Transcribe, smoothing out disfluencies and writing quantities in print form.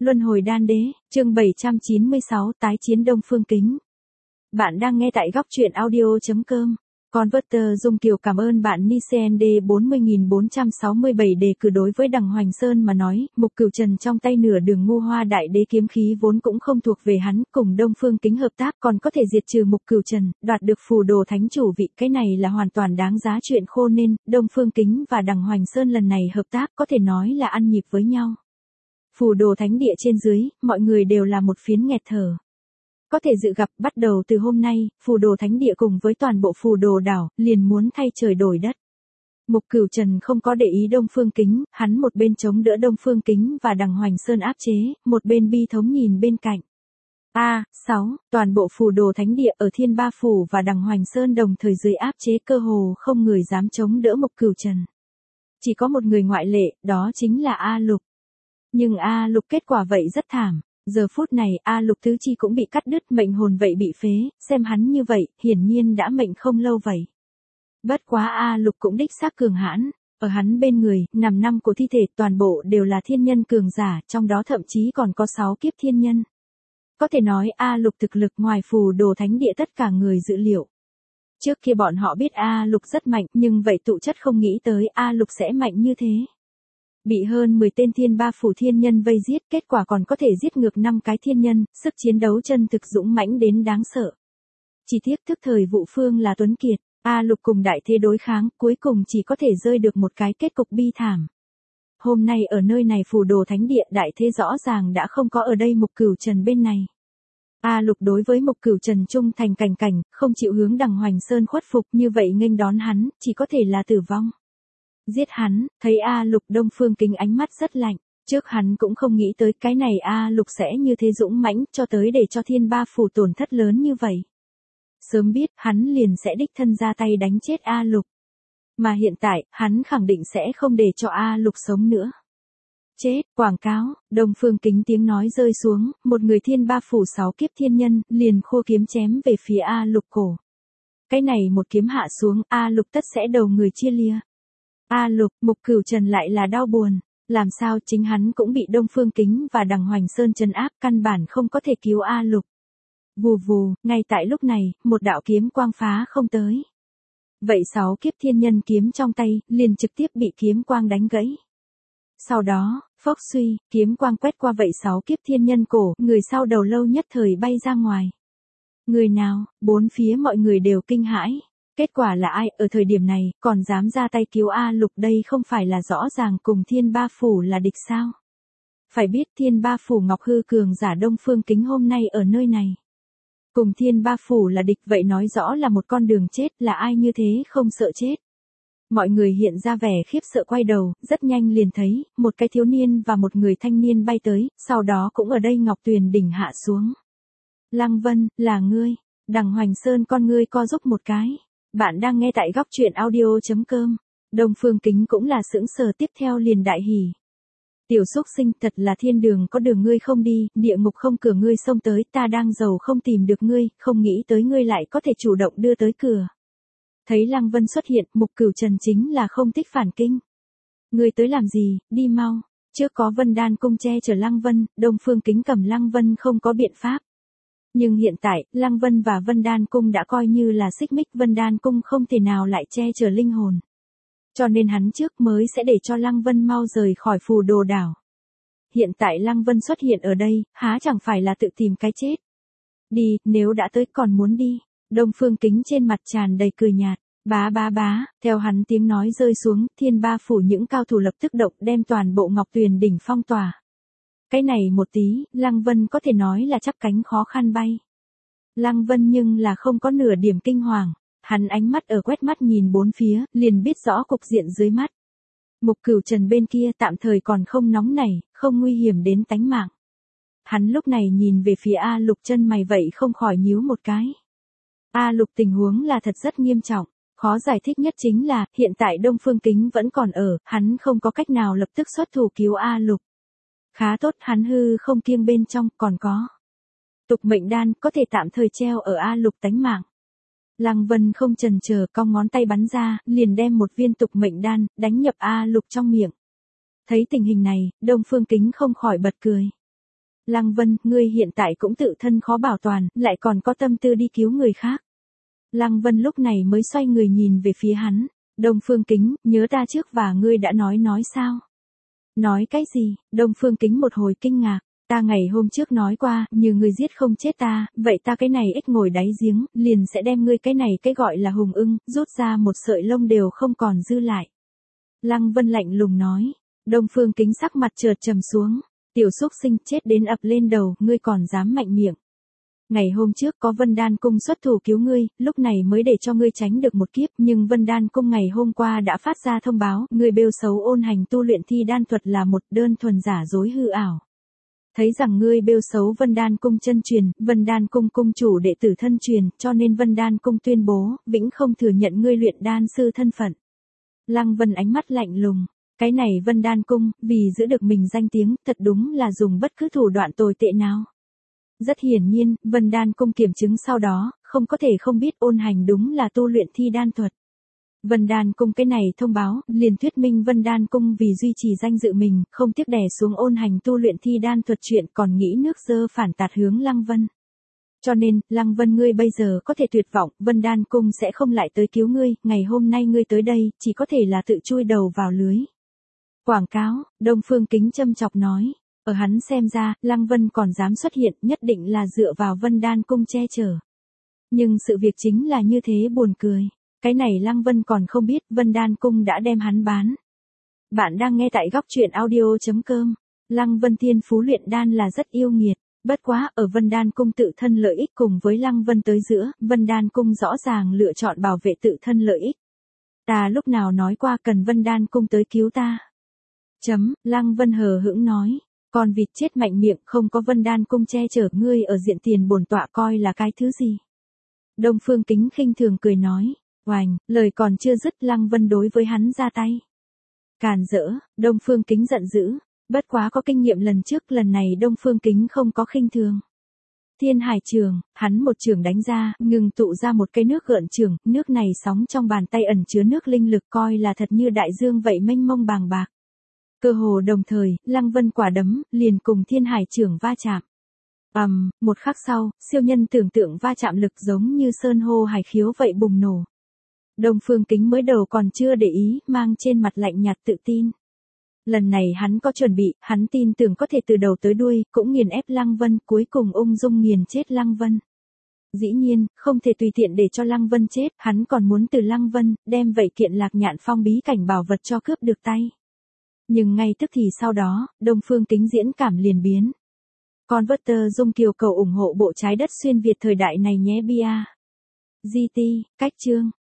Luân hồi đan đế, chương 796 tái chiến Đông Phương Kính. Bạn đang nghe tại góc truyện audio.com. Converter Dung Kiều cảm ơn bạn Nicnd 40467 đề cử. Đối với Đằng Hoành Sơn mà nói, Mục Cửu Trần trong tay nửa đường Ngô Hoa Đại Đế kiếm khí vốn cũng không thuộc về hắn, cùng Đông Phương Kính hợp tác còn có thể diệt trừ Mục Cửu Trần, đoạt được phù đồ thánh chủ vị, cái này là hoàn toàn đáng giá chuyện khô nên, Đông Phương Kính và Đằng Hoành Sơn lần này hợp tác có thể nói là ăn nhịp với nhau. Phù đồ thánh địa trên dưới, mọi người đều là một phiến nghẹt thở. Có thể dự gặp bắt đầu từ hôm nay, phù đồ thánh địa cùng với toàn bộ phù đồ đảo, liền muốn thay trời đổi đất. Mục Cửu Trần không có để ý Đông Phương Kính, hắn một bên chống đỡ Đông Phương Kính và Đằng Hoành Sơn áp chế, một bên bi thống nhìn bên cạnh. 6. Toàn bộ phù đồ thánh địa ở Thiên Ba Phủ và Đằng Hoành Sơn đồng thời dưới áp chế, cơ hồ không người dám chống đỡ Mục Cửu Trần. Chỉ có một người ngoại lệ, đó chính là A Lục. Nhưng A Lục kết quả vậy rất thảm. Giờ phút này A Lục tứ chi cũng bị cắt đứt, mệnh hồn vậy bị phế, xem hắn như vậy, hiển nhiên đã mệnh không lâu vậy. Bất quá A Lục cũng đích xác cường hãn, ở hắn bên người, nằm 5 của thi thể toàn bộ đều là thiên nhân cường giả, trong đó thậm chí còn có 6 kiếp thiên nhân. Có thể nói A Lục thực lực ngoài phù đồ thánh địa tất cả người dự liệu. Trước kia bọn họ biết A Lục rất mạnh, nhưng vậy tụ chất không nghĩ tới A Lục sẽ mạnh như thế. Bị hơn 10 tên Thiên Ba Phủ thiên nhân vây giết, kết quả còn có thể giết ngược 5 cái thiên nhân, sức chiến đấu chân thực dũng mãnh đến đáng sợ. Chỉ tiếc thức thời vụ phương là Tuấn Kiệt, A Lục cùng đại thế đối kháng, cuối cùng chỉ có thể rơi được một cái kết cục bi thảm. Hôm nay ở nơi này phù đồ thánh địa đại thế rõ ràng đã không có ở đây Mục Cửu Trần bên này. A Lục đối với Mục Cửu Trần trung thành cảnh cảnh, không chịu hướng Đằng Hoành Sơn khuất phục, như vậy nghênh đón hắn, chỉ có thể là tử vong. Giết hắn, thấy A Lục, Đông Phương Kính ánh mắt rất lạnh, trước hắn cũng không nghĩ tới cái này A Lục sẽ như thế dũng mãnh, cho tới để cho Thiên Ba Phủ tổn thất lớn như vậy. Sớm biết, hắn liền sẽ đích thân ra tay đánh chết A Lục. Mà hiện tại, hắn khẳng định sẽ không để cho A Lục sống nữa. Chết, quảng cáo, Đông Phương Kính tiếng nói rơi xuống, một người Thiên Ba Phủ 6 kiếp thiên nhân, liền khô kiếm chém về phía A Lục cổ. Cái này một kiếm hạ xuống, A Lục tất sẽ đầu người chia lia. A Lục, Mục Cửu Trần lại là đau buồn, làm sao chính hắn cũng bị Đông Phương Kính và Đằng Hoành Sơn trấn áp, căn bản không có thể cứu A Lục. Vù vù, ngay tại lúc này, một đạo kiếm quang phá không tới. Vậy 6 kiếp thiên nhân kiếm trong tay, liền trực tiếp bị kiếm quang đánh gãy. Sau đó, phốc suy, kiếm quang quét qua vậy 6 kiếp thiên nhân cổ, người sau đầu lâu nhất thời bay ra ngoài. Người nào, bốn phía mọi người đều kinh hãi. Kết quả là ai ở thời điểm này, còn dám ra tay cứu A Lục, đây không phải là rõ ràng cùng Thiên Ba Phủ là địch sao? Phải biết Thiên Ba Phủ Ngọc Hư cường giả Đông Phương Kính hôm nay ở nơi này. Cùng Thiên Ba Phủ là địch, vậy nói rõ là một con đường chết, là ai như thế không sợ chết. Mọi người hiện ra vẻ khiếp sợ quay đầu, rất nhanh liền thấy, một cái thiếu niên và một người thanh niên bay tới, sau đó cũng ở đây Ngọc Tuyền đỉnh hạ xuống. Lăng Vân, là ngươi, Đằng Hoành Sơn con ngươi co rúm một cái. Bạn đang nghe tại góc truyện audio.com. Đông Phương Kính cũng là sững sờ, tiếp theo liền đại hỉ. Tiểu xúc sinh, thật là thiên đường có đường ngươi không đi, địa ngục không cửa ngươi xông tới, ta đang giàu không tìm được ngươi, không nghĩ tới ngươi lại có thể chủ động đưa tới cửa. Thấy Lăng Vân xuất hiện, Mục Cửu Trần chính là không thích phản kinh. Ngươi tới làm gì, đi mau. Trước có Vân Đan Cung che chở Lăng Vân, Đông Phương Kính cầm Lăng Vân không có biện pháp. Nhưng hiện tại, Lăng Vân và Vân Đan Cung đã coi như là xích mích, Vân Đan Cung không thể nào lại che chở linh hồn. Cho nên hắn trước mới sẽ để cho Lăng Vân mau rời khỏi phù đồ đảo. Hiện tại Lăng Vân xuất hiện ở đây, há chẳng phải là tự tìm cái chết. Đi, nếu đã tới còn muốn đi. Đông Phương Kính trên mặt tràn đầy cười nhạt. Bá, theo hắn tiếng nói rơi xuống, Thiên Ba Phủ những cao thủ lập tức động, đem toàn bộ Ngọc Tuyền đỉnh phong tỏa. Cái này một tí, Lăng Vân có thể nói là chắp cánh khó khăn bay. Lăng Vân nhưng là không có nửa điểm kinh hoàng, hắn ánh mắt ở quét mắt nhìn bốn phía, liền biết rõ cục diện dưới mắt. Mục Cửu Trần bên kia tạm thời còn không nóng nảy, không nguy hiểm đến tánh mạng. Hắn lúc này nhìn về phía A Lục, chân mày vậy không khỏi nhíu một cái. A Lục tình huống là thật rất nghiêm trọng, khó giải thích nhất chính là, hiện tại Đông Phương Kính vẫn còn ở, hắn không có cách nào lập tức xuất thủ cứu A Lục. Khá tốt, hắn hư không kiêng bên trong, còn có tục mệnh đan, có thể tạm thời treo ở A Lục tánh mạng. Lăng Vân không chần chờ, cong ngón tay bắn ra, liền đem một viên tục mệnh đan, đánh nhập A Lục trong miệng. Thấy tình hình này, Đông Phương Kính không khỏi bật cười. Lăng Vân, ngươi hiện tại cũng tự thân khó bảo toàn, lại còn có tâm tư đi cứu người khác. Lăng Vân lúc này mới xoay người nhìn về phía hắn. Đông Phương Kính, nhớ ta trước và ngươi đã nói sao? Nói cái gì? Đông Phương Kính một hồi kinh ngạc. Ta ngày hôm trước nói qua, như ngươi giết không chết ta, vậy ta cái này ít ngồi đáy giếng, liền sẽ đem ngươi cái này cái gọi là hùng ưng, rút ra một sợi lông đều không còn dư lại. Lăng Vân lạnh lùng nói. Đông Phương Kính sắc mặt chợt trầm xuống. Tiểu xúc sinh chết đến ập lên đầu, ngươi còn dám mạnh miệng. Ngày hôm trước có Vân Đan Cung xuất thủ cứu ngươi, lúc này mới để cho ngươi tránh được một kiếp, nhưng Vân Đan Cung ngày hôm qua đã phát ra thông báo, ngươi bêu xấu ôn hành tu luyện thi đan thuật là một đơn thuần giả dối hư ảo. Thấy rằng ngươi bêu xấu Vân Đan Cung chân truyền, Vân Đan Cung cung chủ đệ tử thân truyền, cho nên Vân Đan Cung tuyên bố, vĩnh không thừa nhận ngươi luyện đan sư thân phận. Lăng Vân ánh mắt lạnh lùng. Cái này Vân Đan Cung, vì giữ được mình danh tiếng, thật đúng là dùng bất cứ thủ đoạn tồi tệ nào. Rất hiển nhiên, Vân Đan Cung kiểm chứng sau đó, không có thể không biết ôn hành đúng là tu luyện thi đan thuật. Vân Đan Cung cái này thông báo, liền thuyết minh Vân Đan Cung vì duy trì danh dự mình, không tiếp đè xuống ôn hành tu luyện thi đan thuật chuyện còn nghĩ nước dơ phản tạt hướng Lăng Vân. Cho nên, Lăng Vân ngươi bây giờ có thể tuyệt vọng, Vân Đan Cung sẽ không lại tới cứu ngươi, ngày hôm nay ngươi tới đây, chỉ có thể là tự chui đầu vào lưới. Quảng cáo, Đông Phương Kính châm chọc nói. Ở hắn xem ra, Lăng Vân còn dám xuất hiện nhất định là dựa vào Vân Đan Cung che chở. Nhưng sự việc chính là như thế buồn cười. Cái này Lăng Vân còn không biết Vân Đan Cung đã đem hắn bán. Bạn đang nghe tại góc truyện audio.com. Lăng Vân thiên phú luyện đan là rất yêu nghiệt. Bất quá, ở Vân Đan Cung tự thân lợi ích cùng với Lăng Vân tới giữa, Vân Đan Cung rõ ràng lựa chọn bảo vệ tự thân lợi ích. Ta lúc nào nói qua cần Vân Đan Cung tới cứu ta. Lăng Vân hờ hững nói. Con vịt chết mạnh miệng không có Vân Đan Cung che chở ngươi ở diện tiền bổn tọa coi là cái thứ gì. Đông Phương Kính khinh thường cười nói. Oành, lời còn chưa dứt Lăng Vân đối với hắn ra tay. Càn rỡ, Đông Phương Kính giận dữ. Bất quá có kinh nghiệm lần trước, lần này Đông Phương Kính không có khinh thường. Thiên Hải Trường, hắn một trường đánh ra, ngừng tụ ra một cây nước gợn trường, nước này sóng trong bàn tay ẩn chứa nước linh lực coi là thật như đại dương vậy mênh mông bàng bạc. Cơ hồ đồng thời, Lăng Vân quả đấm, liền cùng Thiên Hải Trường va chạm. Một khắc sau, siêu nhân tưởng tượng va chạm lực giống như sơn hô hải khiếu vậy bùng nổ. Đông Phương Kính mới đầu còn chưa để ý, mang trên mặt lạnh nhạt tự tin. Lần này hắn có chuẩn bị, hắn tin tưởng có thể từ đầu tới đuôi, cũng nghiền ép Lăng Vân, cuối cùng ung dung nghiền chết Lăng Vân. Dĩ nhiên, không thể tùy tiện để cho Lăng Vân chết, hắn còn muốn từ Lăng Vân, đem vậy kiện Lạc Nhạn Phong bí cảnh bảo vật cho cướp được tay. Nhưng ngay tức thì sau đó, Đông Phương Kính diễn cảm liền biến. Converter Dung Kiều cầu ủng hộ bộ trái đất xuyên Việt thời đại này nhé bia. GT, cách chương.